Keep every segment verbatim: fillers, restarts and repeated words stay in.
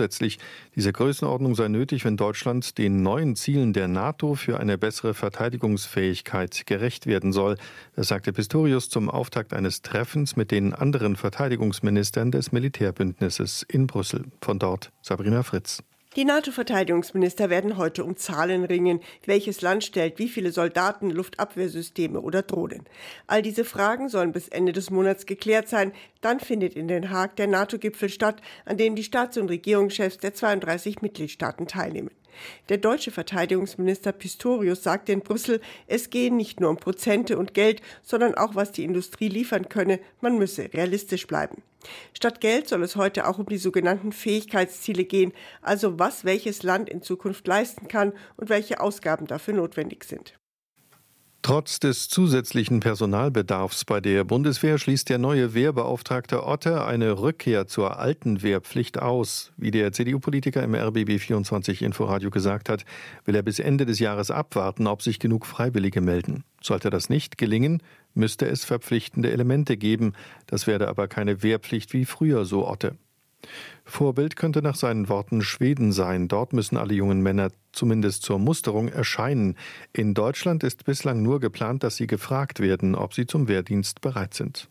zusätzlich. Diese Größenordnung sei nötig, wenn Deutschland den neuen Zielen der NATO für eine bessere Verteidigungsfähigkeit gerecht werden soll. Das sagte Pistorius zum Auftakt eines Treffens mit den anderen Verteidigungsministern des Militärbündnisses in Brüssel. Von dort Sabrina Fritz. Die NATO-Verteidigungsminister werden heute um Zahlen ringen. Welches Land stellt wie viele Soldaten, Luftabwehrsysteme oder Drohnen? All diese Fragen sollen bis Ende des Monats geklärt sein. Dann findet in Den Haag der NATO-Gipfel statt, an dem die Staats- und Regierungschefs der zweiunddreißig Mitgliedstaaten teilnehmen. Der deutsche Verteidigungsminister Pistorius sagte in Brüssel, es gehe nicht nur um Prozente und Geld, sondern auch, was die Industrie liefern könne. Man müsse realistisch bleiben. Statt Geld soll es heute auch um die sogenannten Fähigkeitsziele gehen, also was welches Land in Zukunft leisten kann und welche Ausgaben dafür notwendig sind. Trotz des zusätzlichen Personalbedarfs bei der Bundeswehr schließt der neue Wehrbeauftragte Otte eine Rückkehr zur alten Wehrpflicht aus. Wie der C D U-Politiker im R B B vierundzwanzig Inforadio gesagt hat, will er bis Ende des Jahres abwarten, ob sich genug Freiwillige melden. Sollte das nicht gelingen, müsste es verpflichtende Elemente geben. Das werde aber keine Wehrpflicht wie früher, so Otte. Vorbild könnte nach seinen Worten Schweden sein. Dort müssen alle jungen Männer zumindest zur Musterung erscheinen. In Deutschland ist bislang nur geplant, dass sie gefragt werden, ob sie zum Wehrdienst bereit sind.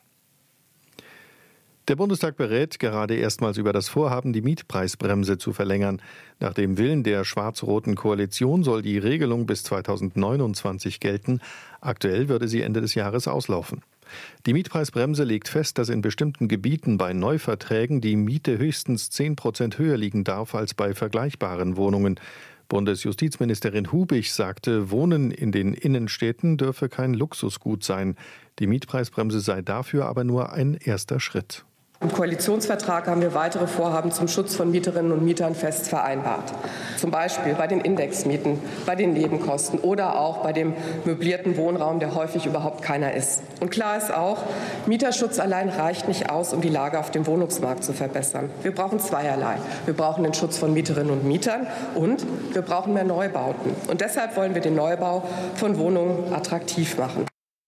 Der Bundestag berät gerade erstmals über das Vorhaben, die Mietpreisbremse zu verlängern. Nach dem Willen der schwarz-roten Koalition soll die Regelung bis zweitausendneunundzwanzig gelten. Aktuell würde sie Ende des Jahres auslaufen. Die Mietpreisbremse legt fest, dass in bestimmten Gebieten bei Neuverträgen die Miete höchstens zehn Prozent höher liegen darf als bei vergleichbaren Wohnungen. Bundesjustizministerin Hubich sagte, Wohnen in den Innenstädten dürfe kein Luxusgut sein. Die Mietpreisbremse sei dafür aber nur ein erster Schritt. Im Koalitionsvertrag haben wir weitere Vorhaben zum Schutz von Mieterinnen und Mietern fest vereinbart. Zum Beispiel bei den Indexmieten, bei den Nebenkosten oder auch bei dem möblierten Wohnraum, der häufig überhaupt keiner ist. Und klar ist auch, Mieterschutz allein reicht nicht aus, um die Lage auf dem Wohnungsmarkt zu verbessern. Wir brauchen zweierlei. Wir brauchen den Schutz von Mieterinnen und Mietern und wir brauchen mehr Neubauten. Und deshalb wollen wir den Neubau von Wohnungen attraktiv machen.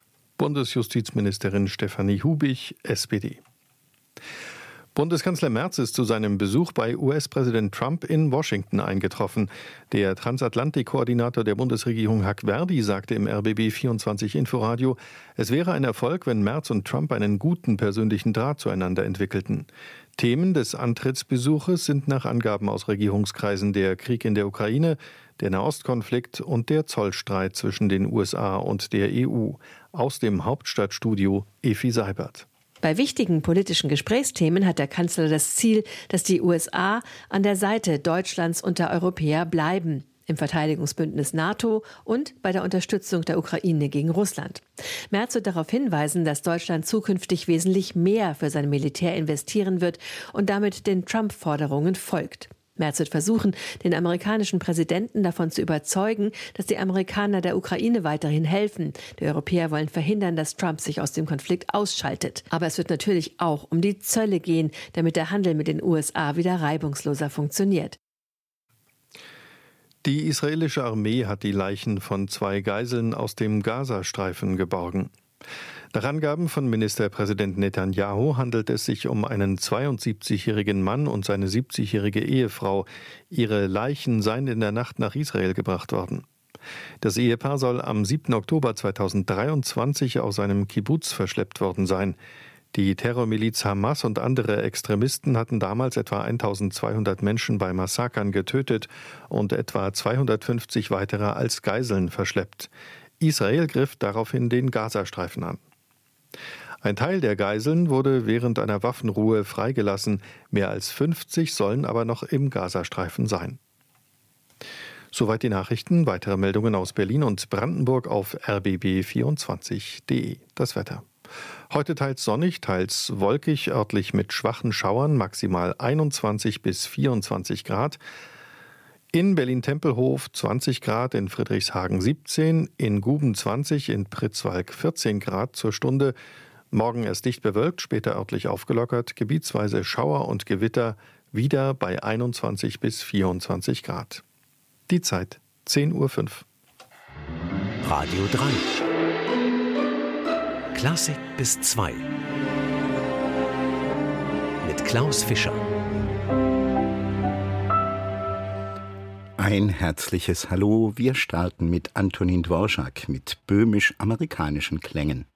Bundesjustizministerin Stefanie Hubich, S P D. Bundeskanzler Merz ist zu seinem Besuch bei U S-Präsident Trump in Washington eingetroffen. Der Transatlantik-Koordinator der Bundesregierung Huck Verdi sagte im R B B vierundzwanzig Inforadio, es wäre ein Erfolg, wenn Merz und Trump einen guten persönlichen Draht zueinander entwickelten. Themen des Antrittsbesuches sind nach Angaben aus Regierungskreisen der Krieg in der Ukraine, der Nahostkonflikt und der Zollstreit zwischen den U S A und der E U. Aus dem Hauptstadtstudio Efi Seibert. Bei wichtigen politischen Gesprächsthemen hat der Kanzler das Ziel, dass die U S A an der Seite Deutschlands und der Europäer bleiben, im Verteidigungsbündnis NATO und bei der Unterstützung der Ukraine gegen Russland. Merz wird darauf hinweisen, dass Deutschland zukünftig wesentlich mehr für sein Militär investieren wird und damit den Trump-Forderungen folgt. Merz wird versuchen, den amerikanischen Präsidenten davon zu überzeugen, dass die Amerikaner der Ukraine weiterhin helfen. Die Europäer wollen verhindern, dass Trump sich aus dem Konflikt ausschaltet. Aber es wird natürlich auch um die Zölle gehen, damit der Handel mit den U S A wieder reibungsloser funktioniert. Die israelische Armee hat die Leichen von zwei Geiseln aus dem Gazastreifen geborgen. Nach Angaben von Ministerpräsident Netanyahu handelt es sich um einen zweiundsiebzigjährigen Mann und seine siebzigjährige Ehefrau. Ihre Leichen seien in der Nacht nach Israel gebracht worden. Das Ehepaar soll am siebten Oktober zweitausenddreiundzwanzig aus einem Kibbuz verschleppt worden sein. Die Terrormiliz Hamas und andere Extremisten hatten damals etwa eintausendzweihundert Menschen bei Massakern getötet und etwa zweihundertfünfzig weitere als Geiseln verschleppt. Israel griff daraufhin den Gazastreifen an. Ein Teil der Geiseln wurde während einer Waffenruhe freigelassen, mehr als fünfzig sollen aber noch im Gazastreifen sein. Soweit die Nachrichten, weitere Meldungen aus Berlin und Brandenburg auf r b b vierundzwanzig punkt de. Das Wetter. Heute teils sonnig, teils wolkig, örtlich mit schwachen Schauern, maximal einundzwanzig bis vierundzwanzig Grad. In Berlin-Tempelhof zwanzig Grad, in Friedrichshagen siebzehn, in Guben zwanzig, in Pritzwalk vierzehn Grad zur Stunde. Morgen erst dicht bewölkt, später örtlich aufgelockert, gebietsweise Schauer und Gewitter, wieder bei einundzwanzig bis vierundzwanzig Grad. Die Zeit zehn Uhr fünf. Radio drei. Klassik bis zwei. Mit Klaus Fischer. Ein herzliches Hallo. Wir starten mit Antonin Dvorak mit böhmisch-amerikanischen Klängen.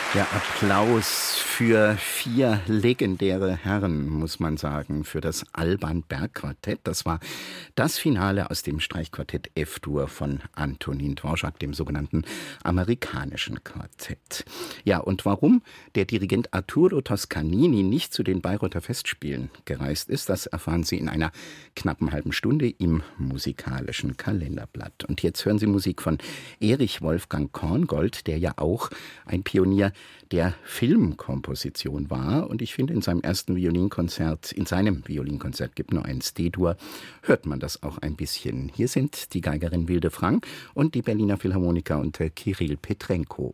Ja, Applaus für vier legendäre Herren, muss man sagen, für das Alban Berg Quartett. Das war das Finale aus dem Streichquartett F-Dur von Antonin Dvorak, dem sogenannten amerikanischen Quartett. Ja, und warum der Dirigent Arturo Toscanini nicht zu den Bayreuther Festspielen gereist ist, das erfahren Sie in einer knappen halben Stunde im musikalischen Kalenderblatt. Und jetzt hören Sie Musik von Erich Wolfgang Korngold, der ja auch ein Pionier der Filmkomposition war. Und ich finde, in seinem ersten Violinkonzert, in seinem Violinkonzert gibt nur eins D-Dur, hört man das auch ein bisschen. Hier sind die Geigerin Wilde Frank und die Berliner Philharmoniker unter Kirill Petrenko.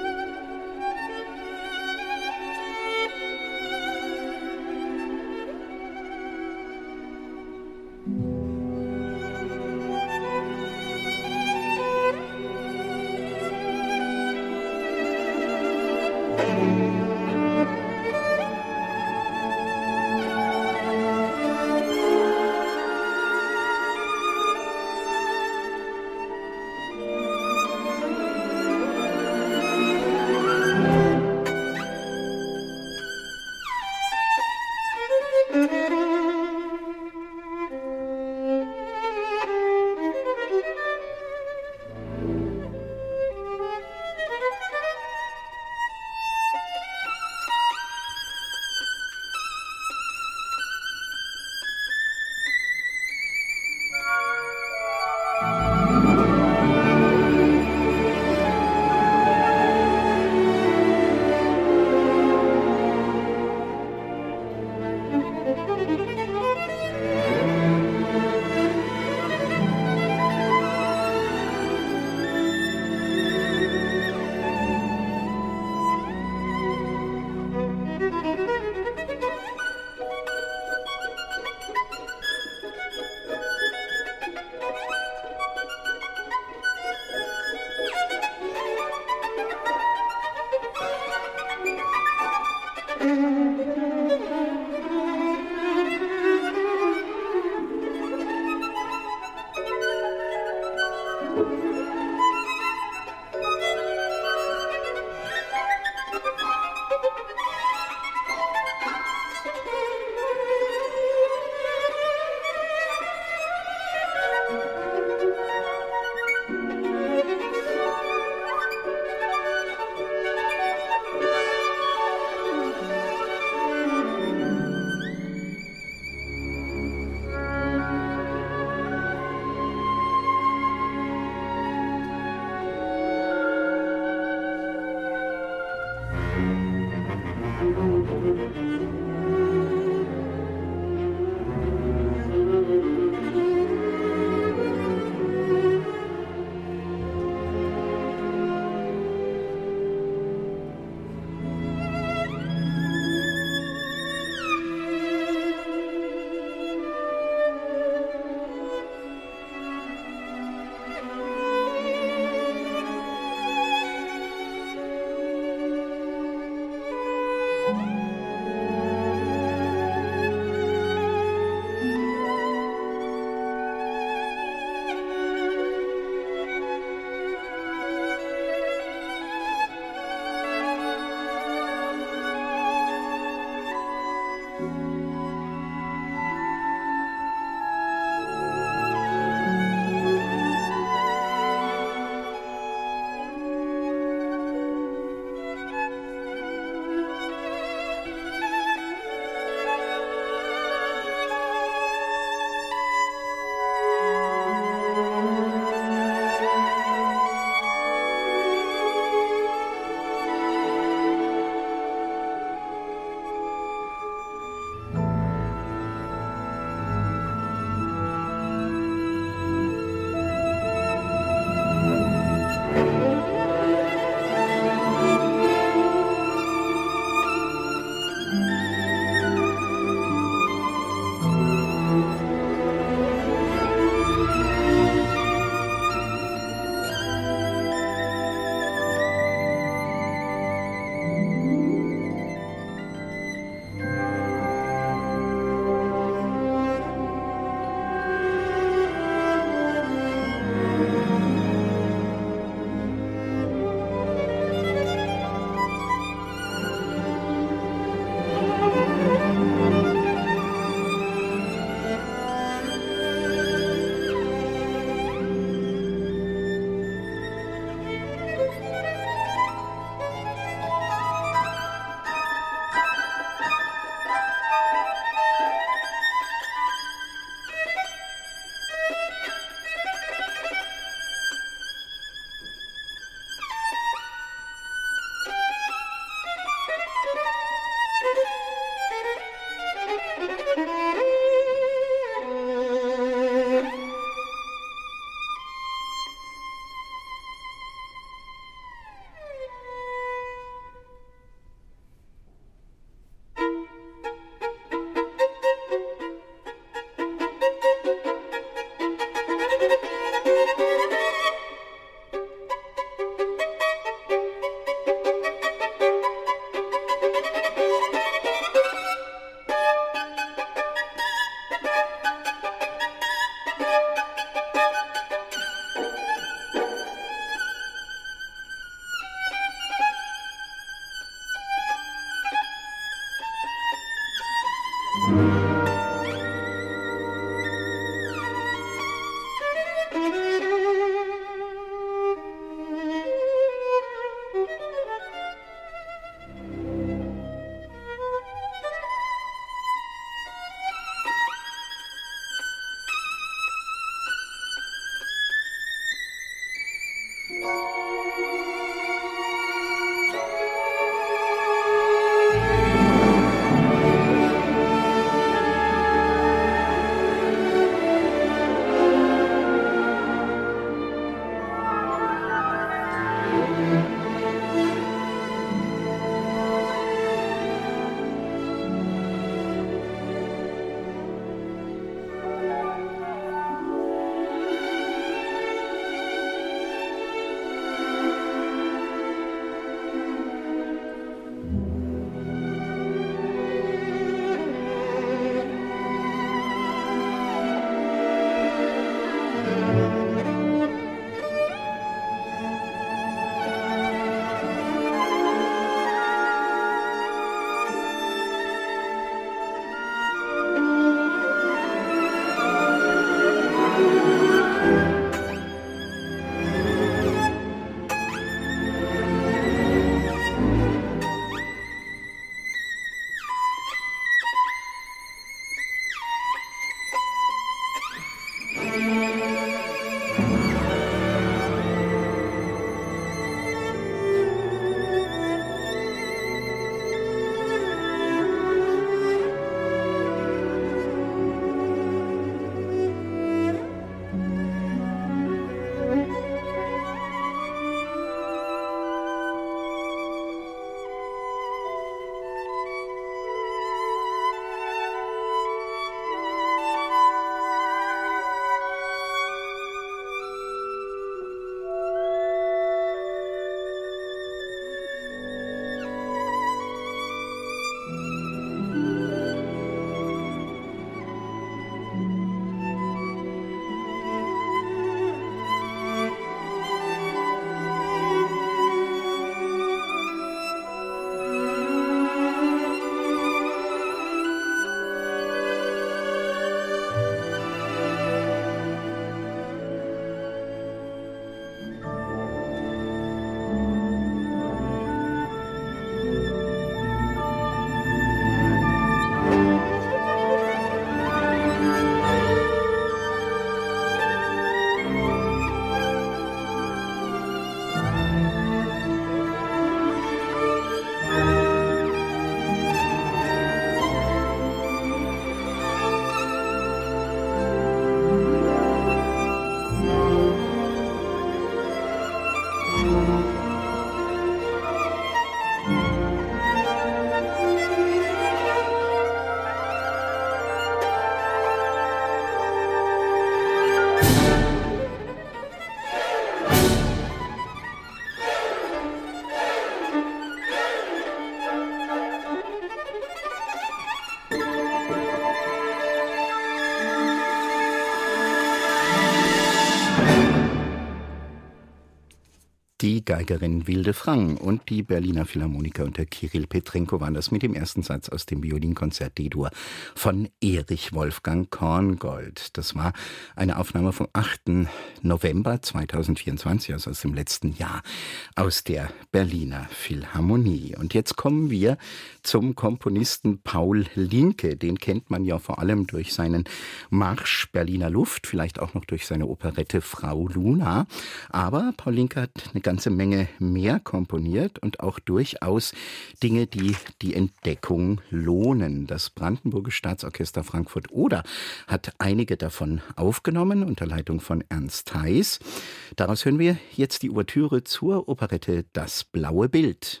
die Geigerin Wilde Frang und die Berliner Philharmoniker unter Kirill Petrenko waren das mit dem ersten Satz aus dem Violinkonzert D-Dur von Erich Wolfgang Korngold. Das war eine Aufnahme vom achten November zweitausendvierundzwanzig, also aus dem letzten Jahr, aus der Berliner Philharmonie. Und jetzt kommen wir zum Komponisten Paul Linke. Den kennt man ja vor allem durch seinen Marsch Berliner Luft, vielleicht auch noch durch seine Operette Frau Luna. Aber Paul Linke hat eine ganze Menge mehr komponiert und auch durchaus Dinge, die die Entdeckung lohnen. Das Brandenburgische Staatsorchester Frankfurt-Oder hat einige davon aufgenommen unter Leitung von Ernst Heiß. Daraus hören wir jetzt die Ouvertüre zur Operette Das blaue Bild.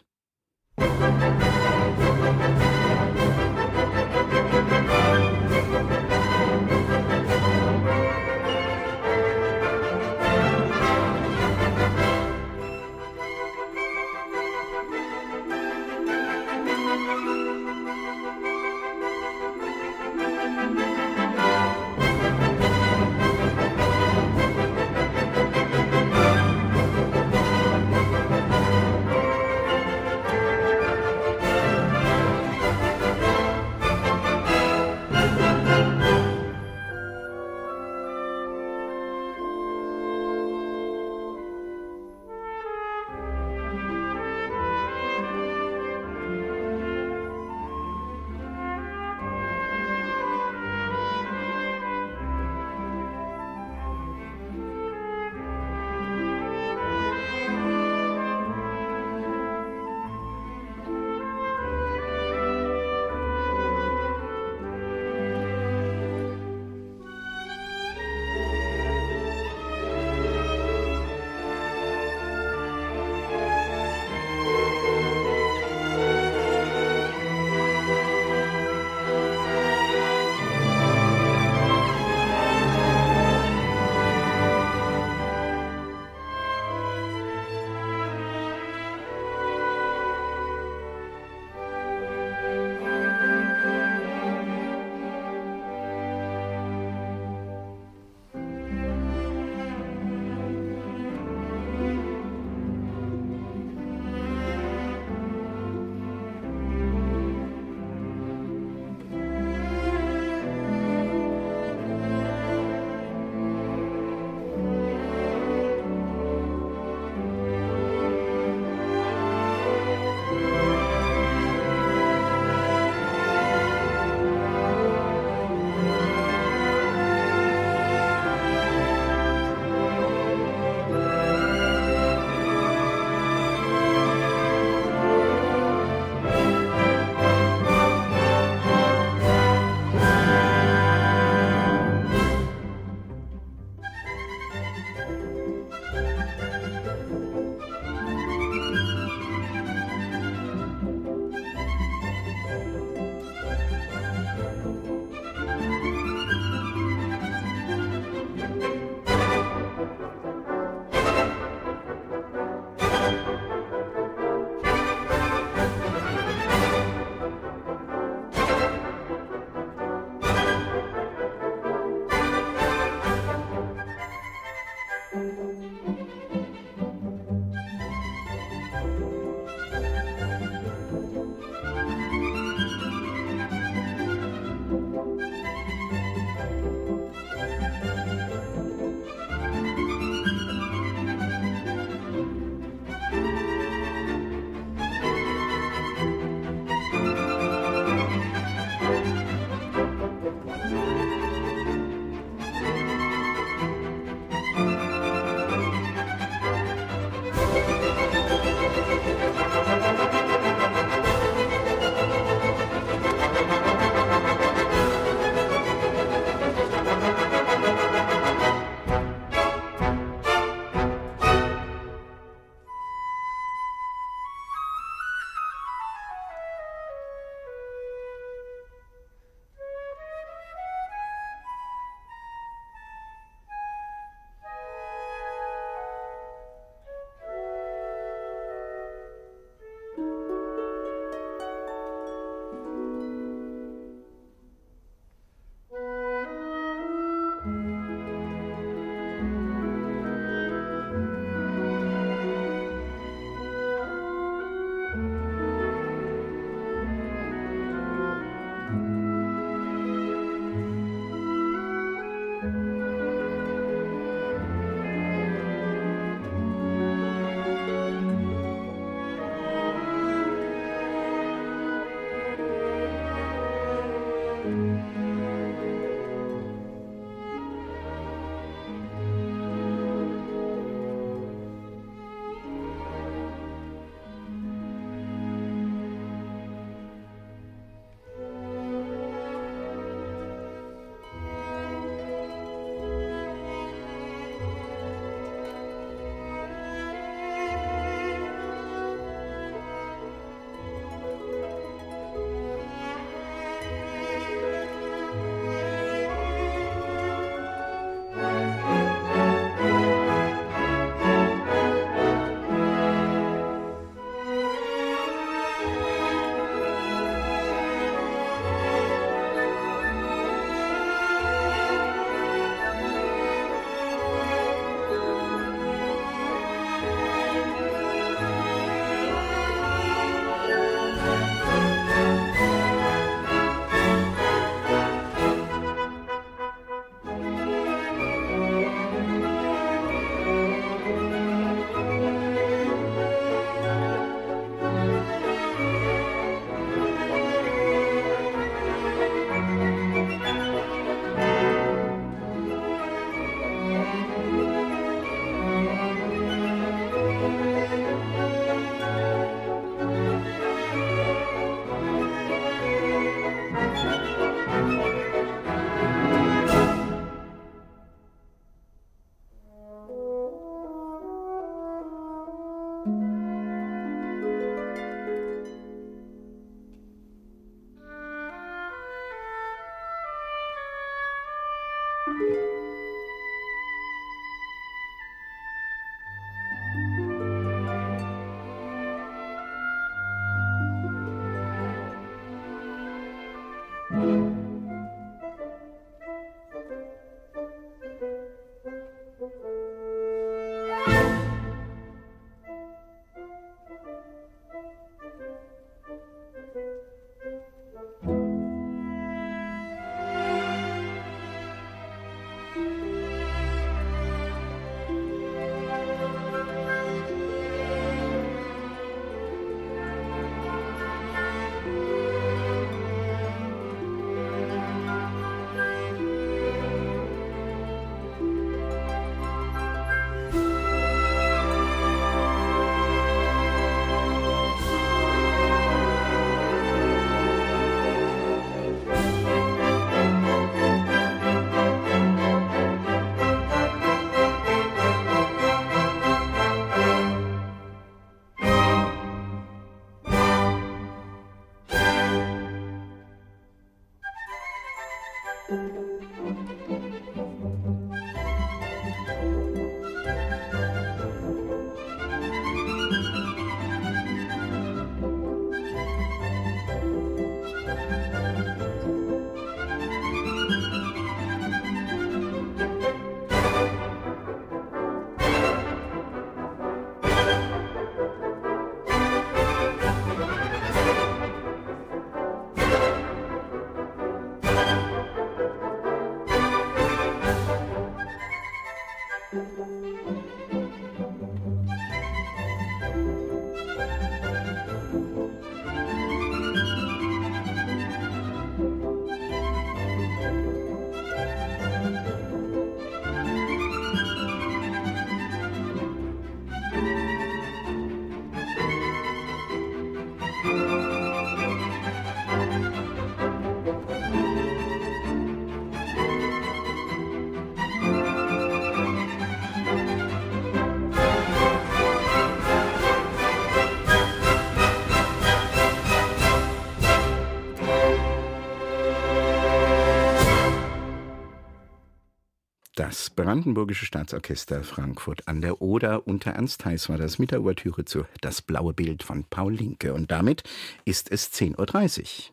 Das Brandenburgische Staatsorchester Frankfurt an der Oder unter Ernst Heiß war das mit der Ouvertüre zu Das blaue Bild von Paul Linke. Und damit ist es zehn Uhr dreißig.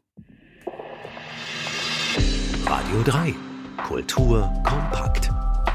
Radio drei. Kultur kompakt.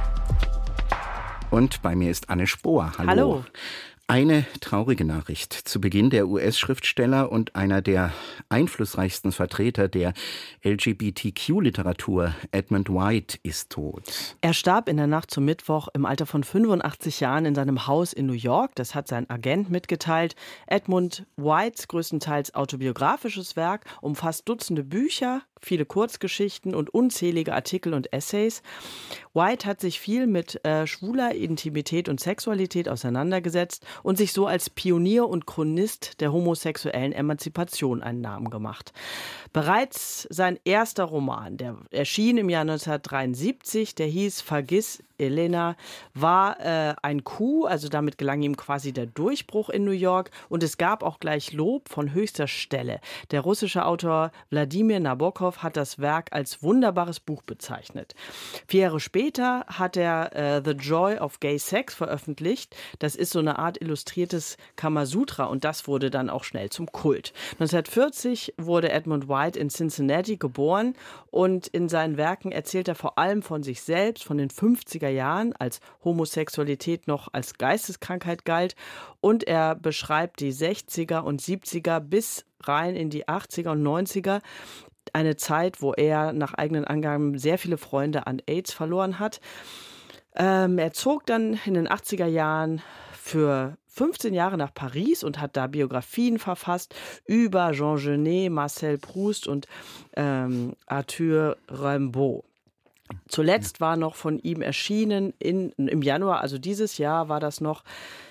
Und bei mir ist Anne Spohr. Hallo. Hallo. Eine traurige Nachricht zu Beginn. Der U S-Schriftsteller und einer der einflussreichsten Vertreter der L G B T Q-Literatur, Edmund White, ist tot. Er starb in der Nacht zum Mittwoch im Alter von fünfundachtzig Jahren in seinem Haus in New York. Das hat sein Agent mitgeteilt. Edmund Whites größtenteils autobiografisches Werk umfasst Dutzende Bücher, viele Kurzgeschichten und unzählige Artikel und Essays. White hat sich viel mit äh, schwuler Intimität und Sexualität auseinandergesetzt und sich so als Pionier und Chronist der homosexuellen Emanzipation einen Namen gemacht. Bereits sein erster Roman, der erschien im Jahr neunzehnhundertdreiundsiebzig, der hieß Vergiss Elena, war äh, ein Coup, also damit gelang ihm quasi der Durchbruch in New York und es gab auch gleich Lob von höchster Stelle. Der russische Autor Wladimir Nabokov hat das Werk als wunderbares Buch bezeichnet. Vier Jahre später hat er äh, The Joy of Gay Sex veröffentlicht. Das ist so eine Art illustriertes Kamasutra und das wurde dann auch schnell zum Kult. neunzehnhundertvierzig wurde Edmund White in Cincinnati geboren und in seinen Werken erzählt er vor allem von sich selbst, von den fünfziger Jahren, als Homosexualität noch als Geisteskrankheit galt und er beschreibt die sechziger und siebziger bis rein in die achtziger und neunziger, eine Zeit, wo er nach eigenen Angaben sehr viele Freunde an AIDS verloren hat. Ähm, er zog dann in den achtziger Jahren für fünfzehn Jahre nach Paris und hat da Biografien verfasst über Jean Genet, Marcel Proust und ähm, Arthur Rimbaud. Zuletzt war noch von ihm erschienen in, im Januar, also dieses Jahr war das noch,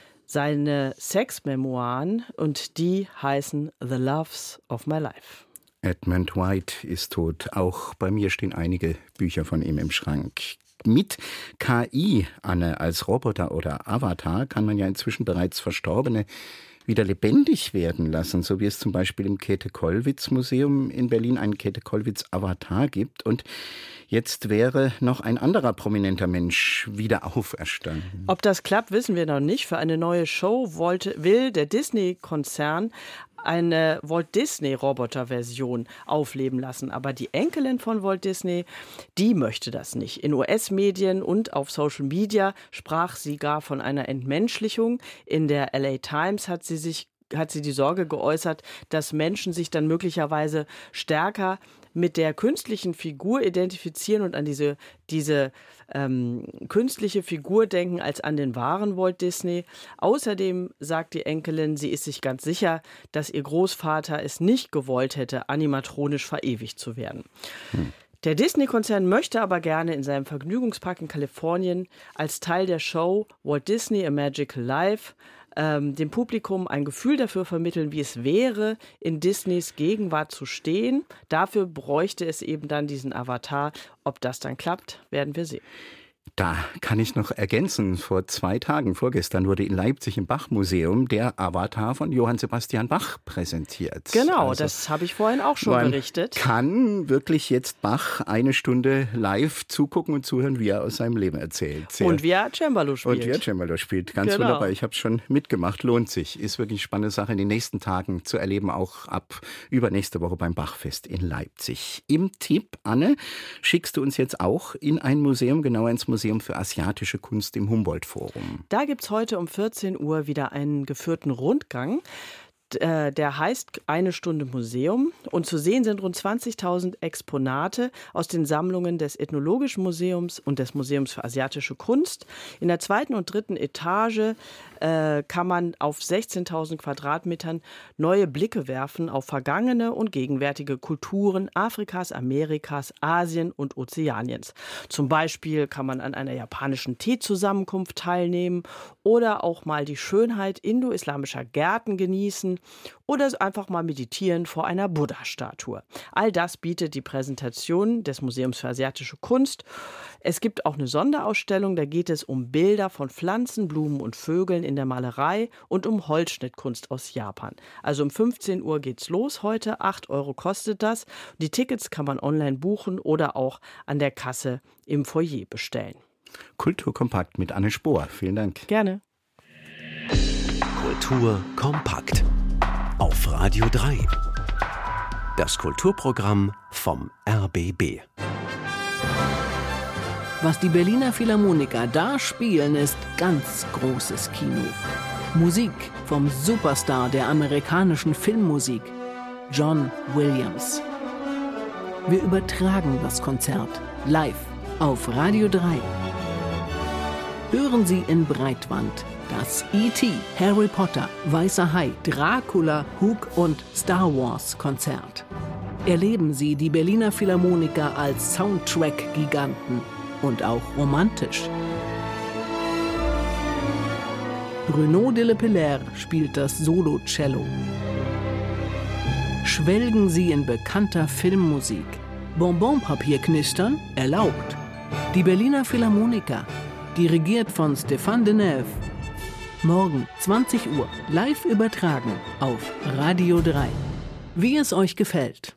seine Sexmemoiren und die heißen The Loves of My Life. Edmund White ist tot. Auch bei mir stehen einige Bücher von ihm im Schrank. Mit K I, Anne, als Roboter oder Avatar kann man ja inzwischen bereits verstorbene wieder lebendig werden lassen, so wie es zum Beispiel im Käthe-Kollwitz-Museum in Berlin einen Käthe-Kollwitz-Avatar gibt. Und jetzt wäre noch ein anderer prominenter Mensch wieder auferstanden. Ob das klappt, wissen wir noch nicht. Für eine neue Show wollte, will der Disney-Konzern eine Walt Disney-Roboter-Version aufleben lassen. Aber die Enkelin von Walt Disney, die möchte das nicht. In U S-Medien und auf Social Media sprach sie gar von einer Entmenschlichung. In der L A Times hat sie sich hat sie die Sorge geäußert, dass Menschen sich dann möglicherweise stärker mit der künstlichen Figur identifizieren und an diese, diese ähm, künstliche Figur denken als an den wahren Walt Disney. Außerdem sagt die Enkelin, sie ist sich ganz sicher, dass ihr Großvater es nicht gewollt hätte, animatronisch verewigt zu werden. Hm. Der Disney-Konzern möchte aber gerne in seinem Vergnügungspark in Kalifornien als Teil der Show Walt Disney A Magical Life ähm, dem Publikum ein Gefühl dafür vermitteln, wie es wäre, in Disneys Gegenwart zu stehen. Dafür bräuchte es eben dann diesen Avatar. Ob das dann klappt, werden wir sehen. Da kann ich noch ergänzen, vor zwei Tagen, vorgestern, wurde in Leipzig im Bach-Museum der Avatar von Johann Sebastian Bach präsentiert. Genau, also, das habe ich vorhin auch schon man berichtet. Kann wirklich jetzt Bach eine Stunde live zugucken und zuhören, wie er aus seinem Leben erzählt. Sehr und wie er Cembalo spielt. Und wie er Cembalo spielt, ganz genau. wunderbar. Ich habe es schon mitgemacht, lohnt sich. Ist wirklich eine spannende Sache in den nächsten Tagen zu erleben, auch ab übernächste Woche beim Bachfest in Leipzig. Im Tipp, Anne, schickst du uns jetzt auch in ein Museum, genauer ins Museum für asiatische Kunst im Humboldt-Forum. Da gibt es heute um vierzehn Uhr wieder einen geführten Rundgang. Der heißt Eine Stunde Museum und zu sehen sind rund zwanzigtausend Exponate aus den Sammlungen des Ethnologischen Museums und des Museums für asiatische Kunst. In der zweiten und dritten Etage äh, kann man auf sechzehntausend Quadratmetern neue Blicke werfen auf vergangene und gegenwärtige Kulturen Afrikas, Amerikas, Asien und Ozeaniens. Zum Beispiel kann man an einer japanischen Teezusammenkunft teilnehmen oder auch mal die Schönheit indo-islamischer Gärten genießen oder einfach mal meditieren vor einer Buddha-Statue. All das bietet die Präsentation des Museums für asiatische Kunst. Es gibt auch eine Sonderausstellung, da geht es um Bilder von Pflanzen, Blumen und Vögeln in der Malerei und um Holzschnittkunst aus Japan. Also um fünfzehn Uhr geht's los heute, acht Euro kostet das. Die Tickets kann man online buchen oder auch an der Kasse im Foyer bestellen. Kulturkompakt mit Anne Spohr. Vielen Dank. Gerne. Kultur kompakt auf Radio drei. Das Kulturprogramm vom R B B. Was die Berliner Philharmoniker da spielen, ist ganz großes Kino. Musik vom Superstar der amerikanischen Filmmusik, John Williams. Wir übertragen das Konzert live auf Radio drei. Hören Sie in Breitband das E T, Harry Potter, Weißer Hai, Dracula, Hook und Star Wars Konzert. Erleben Sie die Berliner Philharmoniker als Soundtrack-Giganten und auch romantisch. Bruno de Le Pelaire spielt das Solo-Cello. Schwelgen Sie in bekannter Filmmusik. Bonbonpapier knistern erlaubt. Die Berliner Philharmoniker, dirigiert von Stéphane Deneuve. Morgen zwanzig Uhr live übertragen auf Radio drei. Wie es euch gefällt.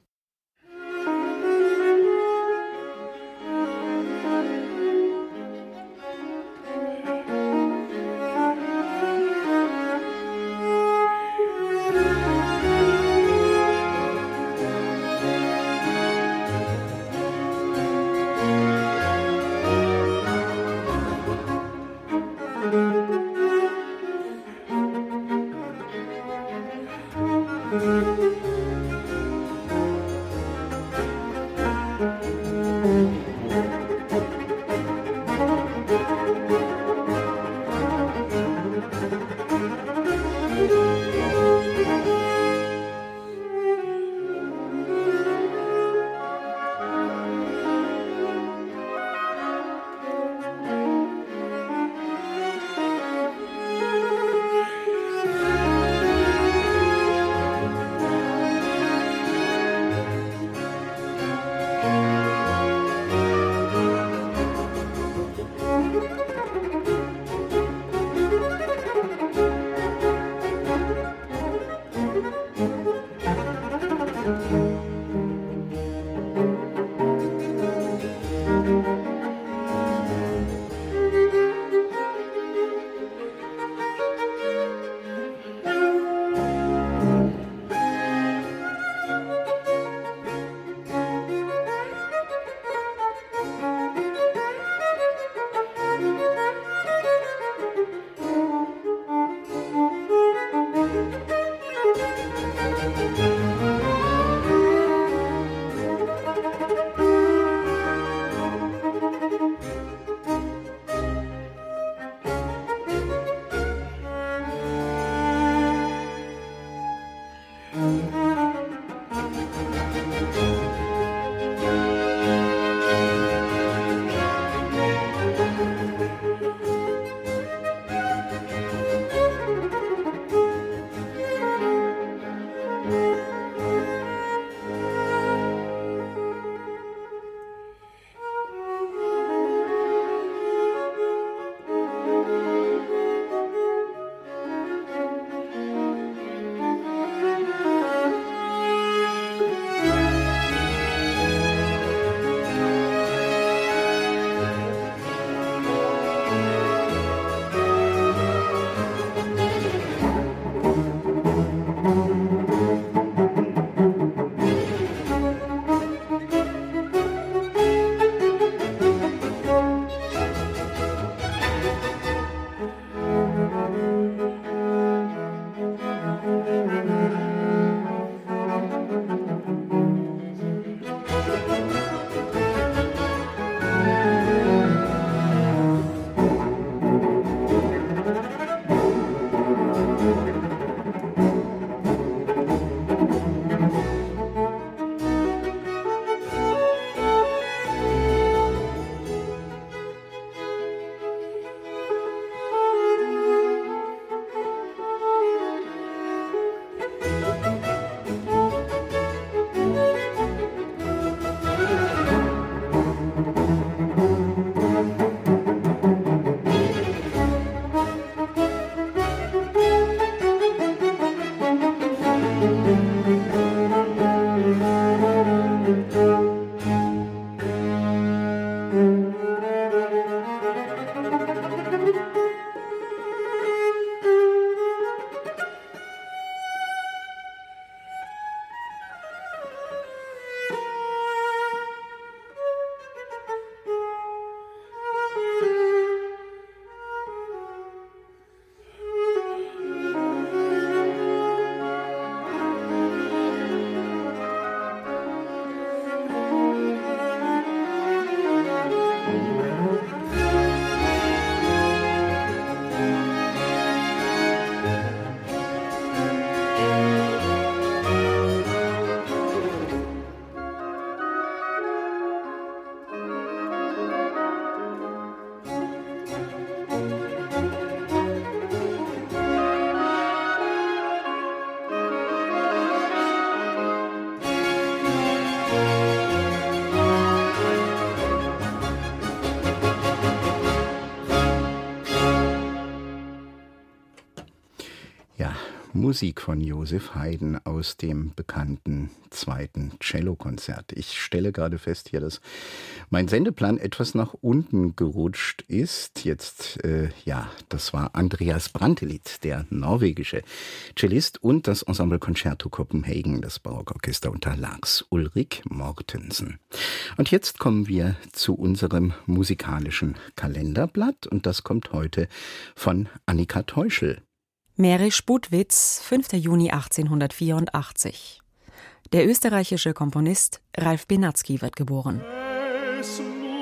Musik von Joseph Haydn aus dem bekannten zweiten Cellokonzert. Ich stelle gerade fest hier, dass mein Sendeplan etwas nach unten gerutscht ist. Jetzt, äh, ja, das war Andreas Brantelid, der norwegische Cellist, und das Ensemble Concerto Copenhagen, das Barockorchester unter Lars Ulrik Mortensen. Und jetzt kommen wir zu unserem musikalischen Kalenderblatt, und das kommt heute von Annika Teuschel. Mary Spudwitz, fünfter Juni achtzehnhundertvierundachtzig. Der österreichische Komponist Ralf Benatzky wird geboren. Es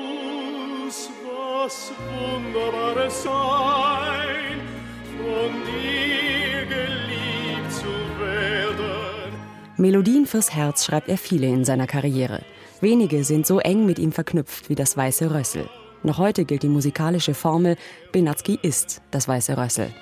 muss was Wunderbares sein, von dir geliebt zu werden. Melodien fürs Herz schreibt er viele in seiner Karriere. Wenige sind so eng mit ihm verknüpft wie das Weiße Rössel. Noch heute gilt die musikalische Formel: Benatzky ist das Weiße Rössel.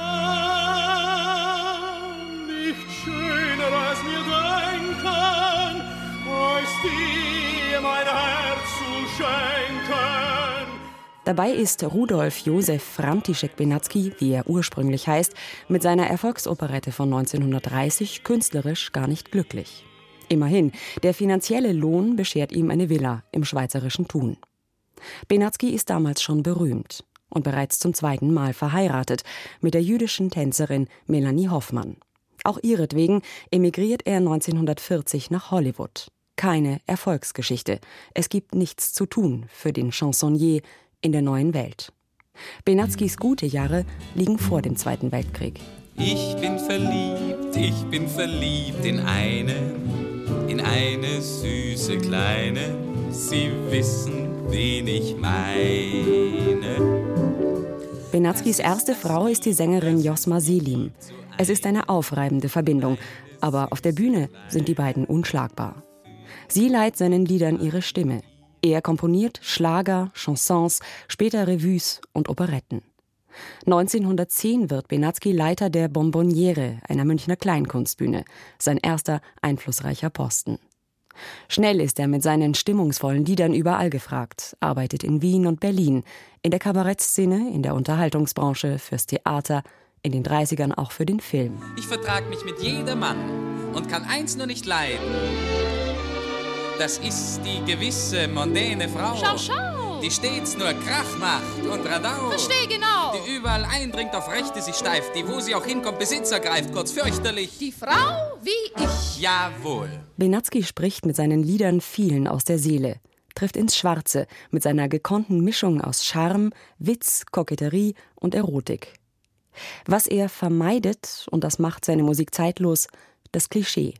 Dabei ist Rudolf Josef František Benatzky, wie er ursprünglich heißt, mit seiner Erfolgsoperette von neunzehnhundertdreißig künstlerisch gar nicht glücklich. Immerhin, der finanzielle Lohn beschert ihm eine Villa im schweizerischen Thun. Benatzky ist damals schon berühmt und bereits zum zweiten Mal verheiratet mit der jüdischen Tänzerin Melanie Hoffmann. Auch ihretwegen emigriert er neunzehnhundertvierzig nach Hollywood. Keine Erfolgsgeschichte. Es gibt nichts zu tun für den Chansonnier in der neuen Welt. Benatzkys gute Jahre liegen vor dem Zweiten Weltkrieg. Ich bin verliebt, ich bin verliebt in eine, in eine süße Kleine. Sie wissen, wen ich meine. Benatzkys erste Frau ist die Sängerin Josma Selim. Es ist eine aufreibende Verbindung, aber auf der Bühne sind die beiden unschlagbar. Sie leiht seinen Liedern ihre Stimme. Er komponiert Schlager, Chansons, später Revues und Operetten. neunzehnhundertzehn wird Benatzky Leiter der Bonbonniere, einer Münchner Kleinkunstbühne, sein erster einflussreicher Posten. Schnell ist er mit seinen stimmungsvollen Liedern überall gefragt, arbeitet in Wien und Berlin, in der Kabarettszene, in der Unterhaltungsbranche, fürs Theater, in den dreißigern auch für den Film. Ich vertrag mich mit jedermann und kann eins nur nicht leiden. Das ist die gewisse mondäne Frau, schau, schau. Die stets nur Krach macht und Radau. Versteh genau. Die überall eindringt, auf Rechte sich steift, die, wo sie auch hinkommt, Besitz ergreift, kurz fürchterlich. Die Frau wie ich. Jawohl. Benatzky spricht mit seinen Liedern vielen aus der Seele, trifft ins Schwarze mit seiner gekonnten Mischung aus Charme, Witz, Koketterie und Erotik. Was er vermeidet, und das macht seine Musik zeitlos, das Klischee.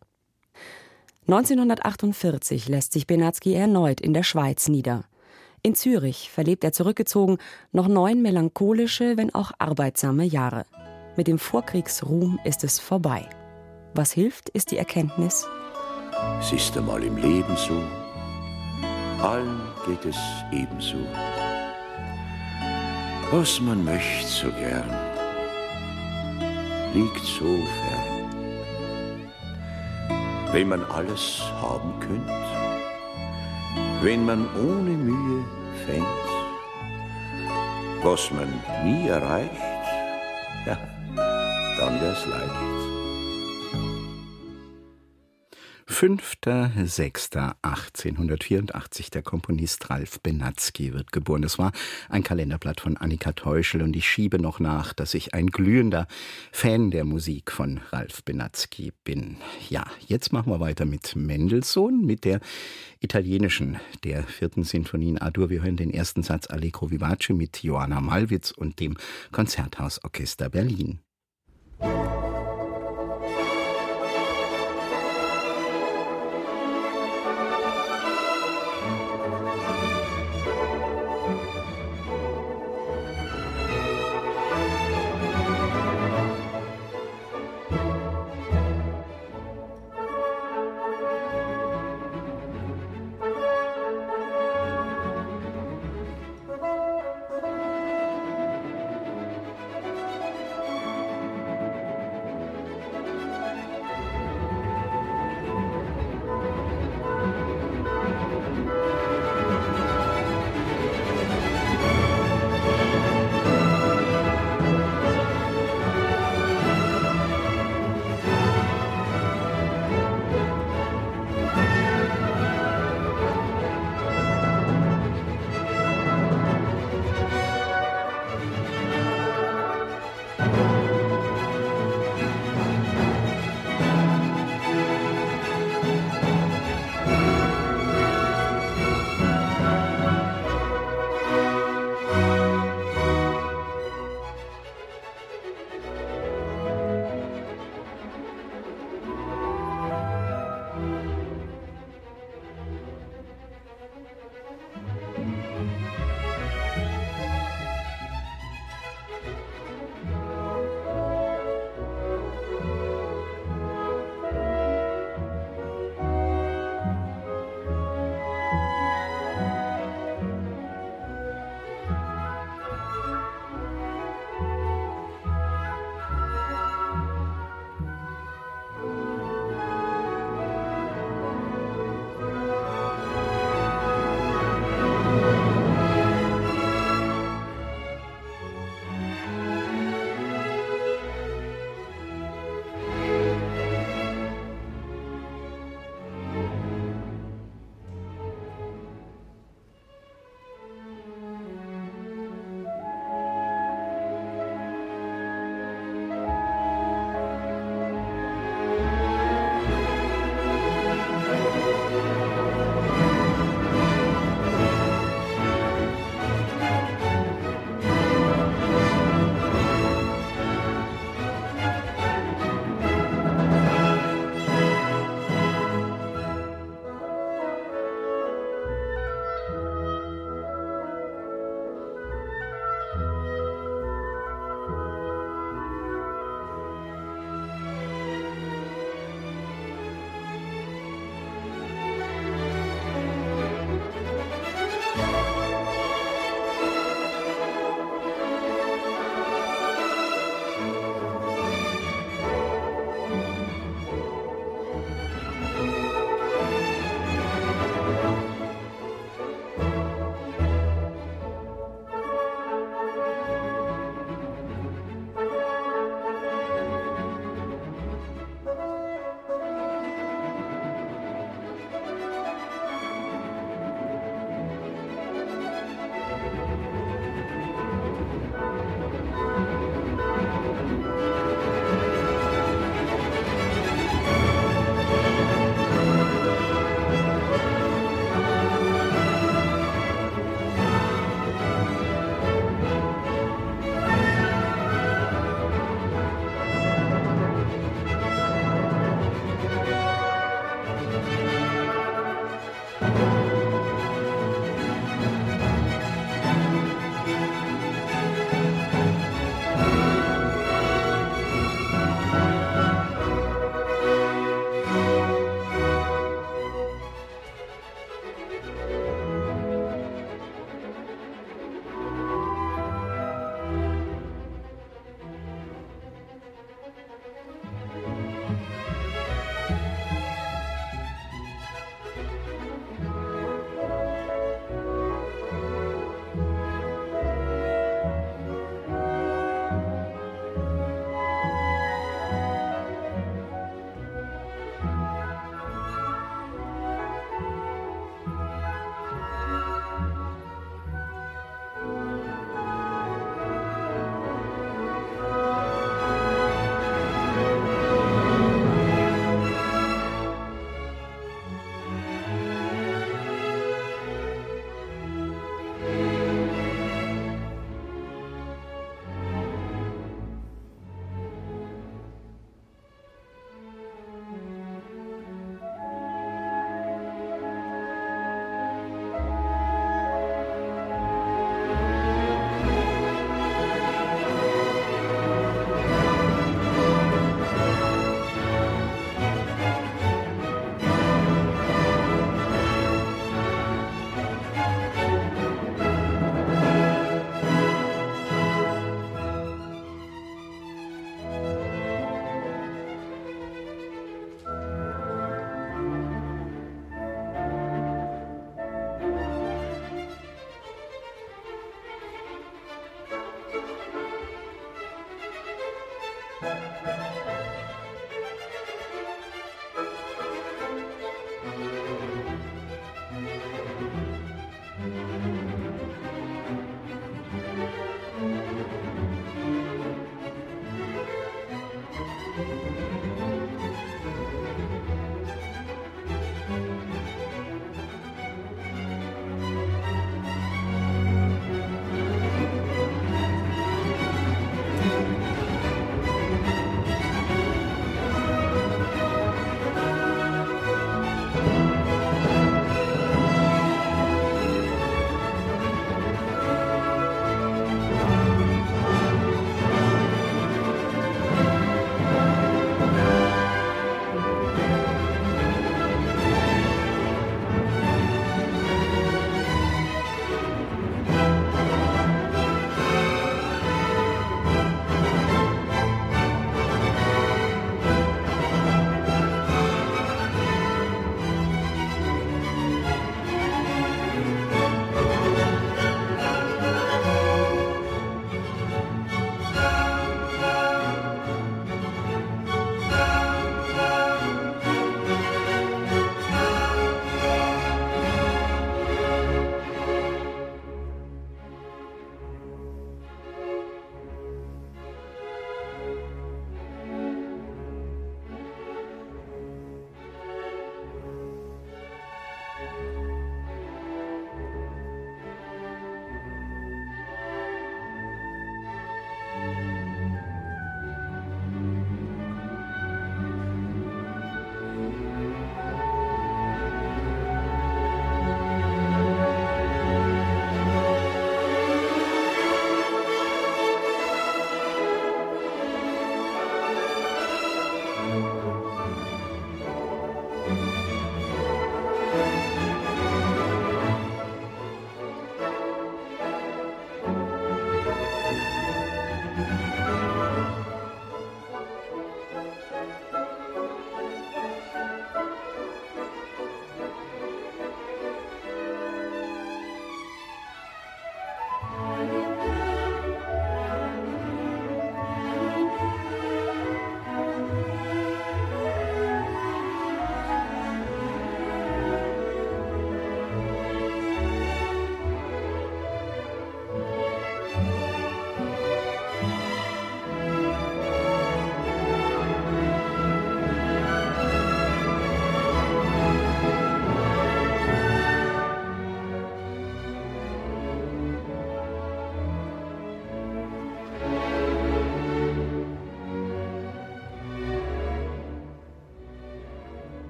neunzehnhundertachtundvierzig lässt sich Benatzky erneut in der Schweiz nieder. In Zürich verlebt er zurückgezogen noch neun melancholische, wenn auch arbeitsame Jahre. Mit dem Vorkriegsruhm ist es vorbei. Was hilft, ist die Erkenntnis: Es ist einmal im Leben so, allen geht es ebenso. Was man möchte so gern, liegt so fern. Wenn man alles haben könnte, wenn man ohne Mühe fängt, was man nie erreicht, ja, dann wär's leicht. fünfter sechster achtzehnhundertvierundachtzig, der Komponist Ralph Benatzky wird geboren. Das war ein Kalenderblatt von Annika Teuschel und ich schiebe noch nach, dass ich ein glühender Fan der Musik von Ralph Benatzky bin. Ja, jetzt machen wir weiter mit Mendelssohn, mit der italienischen, der vierten Sinfonie in A-Dur. Wir hören den ersten Satz Allegro Vivace mit Johanna Malwitz und dem Konzerthausorchester Berlin.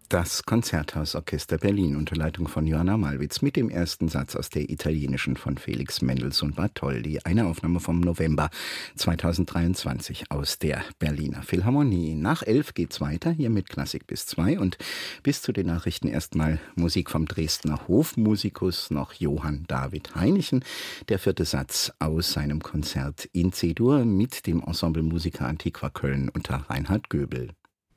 Das Konzerthausorchester Berlin unter Leitung von Johanna Malwitz mit dem ersten Satz aus der italienischen von Felix Mendelssohn Bartholdy, eine Aufnahme vom November zweitausenddreiundzwanzig aus der Berliner Philharmonie. Nach elf geht's weiter, hier mit Klassik bis zwei und bis zu den Nachrichten erstmal Musik vom Dresdner Hofmusikus, noch Johann David Heinichen, der vierte Satz aus seinem Konzert in C-Dur mit dem Ensemble Musica Antiqua Köln unter Reinhard Göbel.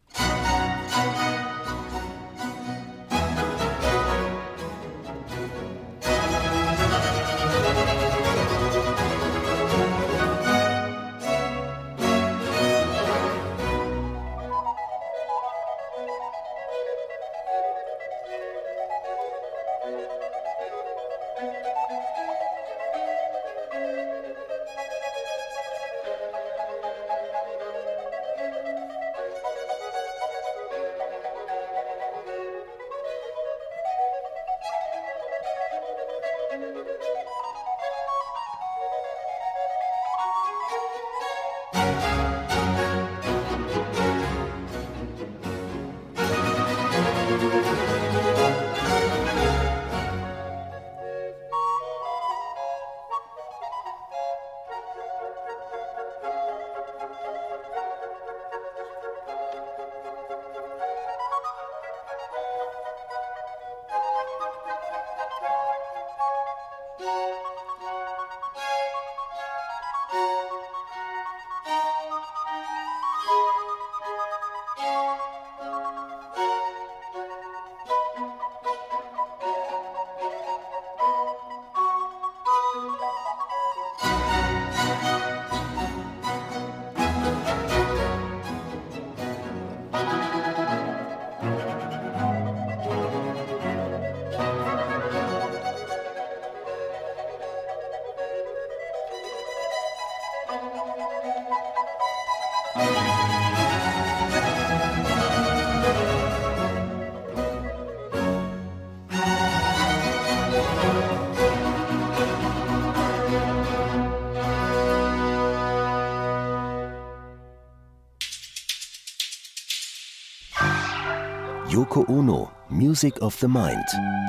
Yoko Ono, Music of the Mind.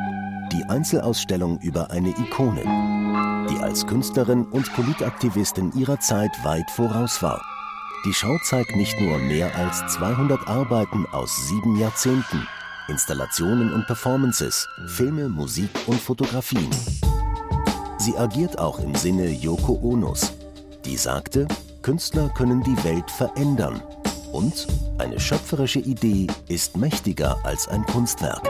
Die Einzelausstellung über eine Ikone, die als Künstlerin und Politaktivistin ihrer Zeit weit voraus war. Die Schau zeigt nicht nur mehr als zweihundert Arbeiten aus sieben Jahrzehnten, Installationen und Performances, Filme, Musik und Fotografien. Sie agiert auch im Sinne Yoko Onos, die sagte, Künstler können die Welt verändern. Und eine schöpferische Idee ist mächtiger als ein Kunstwerk.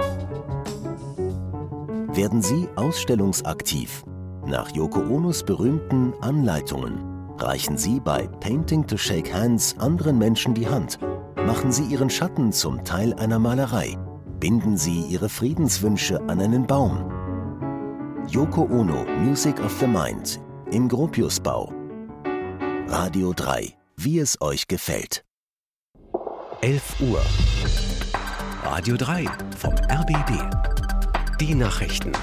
Werden Sie ausstellungsaktiv? Nach Yoko Onos berühmten Anleitungen reichen Sie bei Painting to Shake Hands anderen Menschen die Hand. Machen Sie Ihren Schatten zum Teil einer Malerei. Binden Sie Ihre Friedenswünsche an einen Baum. Yoko Ono, Music of the Mind, im Gropiusbau. Radio drei, wie es euch gefällt. elf Uhr. Radio drei vom R B B. Die Nachrichten.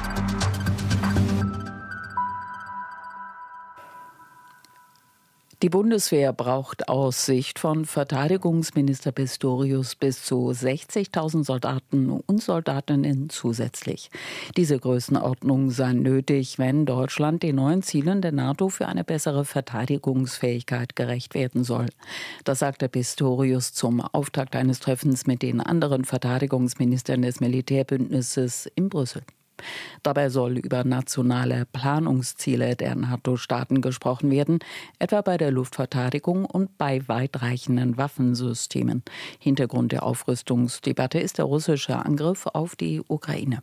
Die Bundeswehr braucht aus Sicht von Verteidigungsminister Pistorius bis zu sechzigtausend Soldaten und Soldatinnen zusätzlich. Diese Größenordnung sei nötig, wenn Deutschland den neuen Zielen der NATO für eine bessere Verteidigungsfähigkeit gerecht werden soll. Das sagte Pistorius zum Auftakt eines Treffens mit den anderen Verteidigungsministern des Militärbündnisses in Brüssel. Dabei soll über nationale Planungsziele der NATO-Staaten gesprochen werden, etwa bei der Luftverteidigung und bei weitreichenden Waffensystemen. Hintergrund der Aufrüstungsdebatte ist der russische Angriff auf die Ukraine.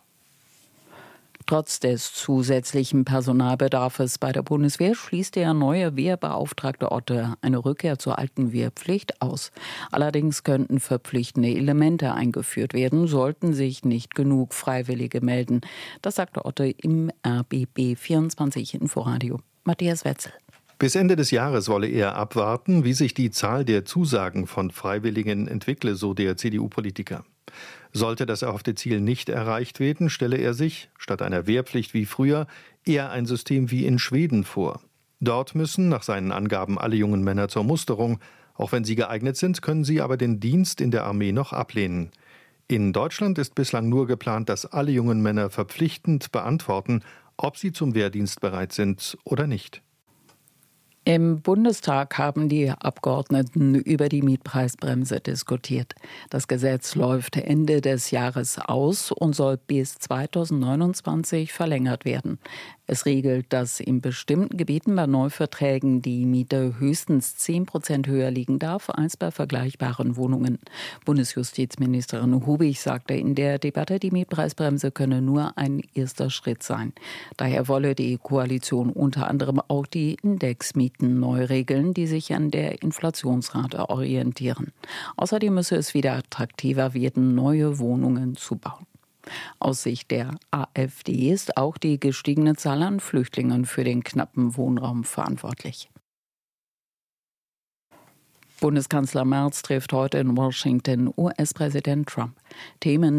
Trotz des zusätzlichen Personalbedarfs bei der Bundeswehr schließt der neue Wehrbeauftragte Otte eine Rückkehr zur alten Wehrpflicht aus. Allerdings könnten verpflichtende Elemente eingeführt werden, sollten sich nicht genug Freiwillige melden. Das sagte Otte im R B B vierundzwanzig Inforadio. Matthias Wetzel. Bis Ende des Jahres wolle er abwarten, wie sich die Zahl der Zusagen von Freiwilligen entwickle, so der C D U-Politiker. Sollte das erhoffte Ziel nicht erreicht werden, stelle er sich, statt einer Wehrpflicht wie früher, eher ein System wie in Schweden vor. Dort müssen nach seinen Angaben alle jungen Männer zur Musterung. Auch wenn sie geeignet sind, können sie aber den Dienst in der Armee noch ablehnen. In Deutschland ist bislang nur geplant, dass alle jungen Männer verpflichtend beantworten, ob sie zum Wehrdienst bereit sind oder nicht. Im Bundestag haben die Abgeordneten über die Mietpreisbremse diskutiert. Das Gesetz läuft Ende des Jahres aus und soll bis zweitausendneunundzwanzig verlängert werden. Es regelt, dass in bestimmten Gebieten bei Neuverträgen die Miete höchstens zehn Prozent höher liegen darf als bei vergleichbaren Wohnungen. Bundesjustizministerin Hubig sagte in der Debatte, die Mietpreisbremse könne nur ein erster Schritt sein. Daher wolle die Koalition unter anderem auch die Indexmieten neu regeln, die sich an der Inflationsrate orientieren. Außerdem müsse es wieder attraktiver werden, neue Wohnungen zu bauen. Aus Sicht der AfD ist auch die gestiegene Zahl an Flüchtlingen für den knappen Wohnraum verantwortlich. Bundeskanzler Merz trifft heute in Washington U S-Präsident Trump. Themen